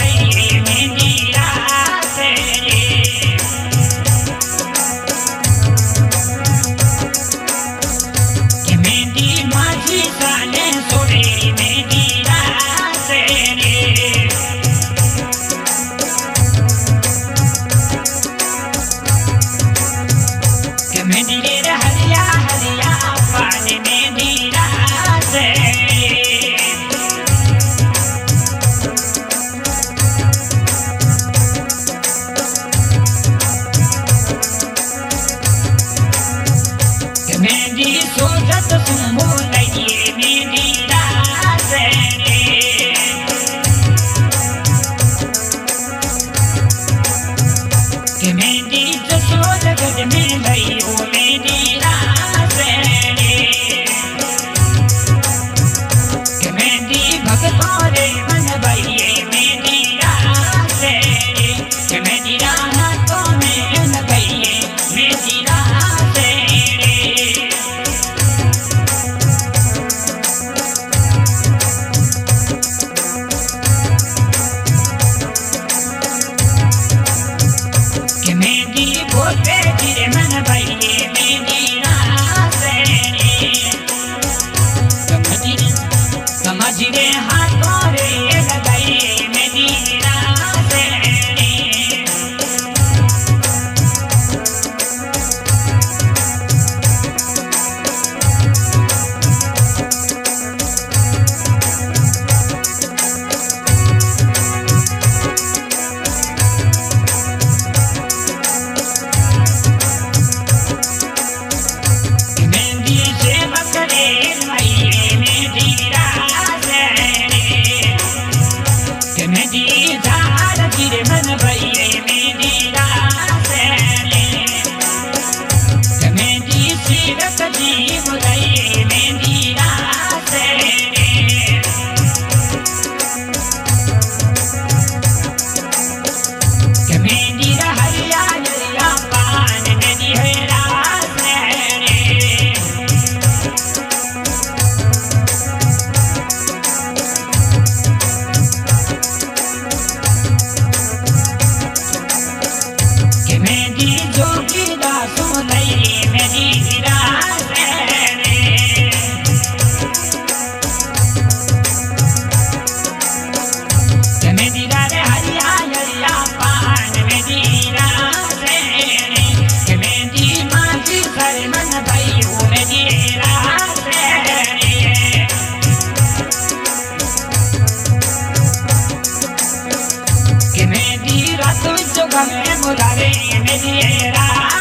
रही मेरी रात रे। कि मेरी माझी साले सोरे मेरी रात रे। कि मेरी हरिया हरिया पानी मेरी रात रे। मेरी सोचत सुमो लइए मेरी रात रे। कि मेरी जसोर गज में लइयो मेरी रात रे। कि मेरी भगतोरे मन भइए मेरी रात रे। कि मेरी रातों में लगइए मेरी रात रे। कि मेरी बोले तेरे मन भइए मेरी रात रे। समझ रे हाथों रे लगाइए मेरी रात रे। मन भइए मेरी रात रे। कि मेरी सीरत जी बुलाइए मेरी रात रे। कि मेरी हरिया हरिया पान मेरी है रात रे। कि मेरी जोगी दासो लइए मेरी रात रे। कि मेरी हरिया हरिया पान मेरी रात रे। कि मेरी माझी सर मन भइयो मेरी रात रे। कि मेरी रात जो घर में बुला रही मेरी रात।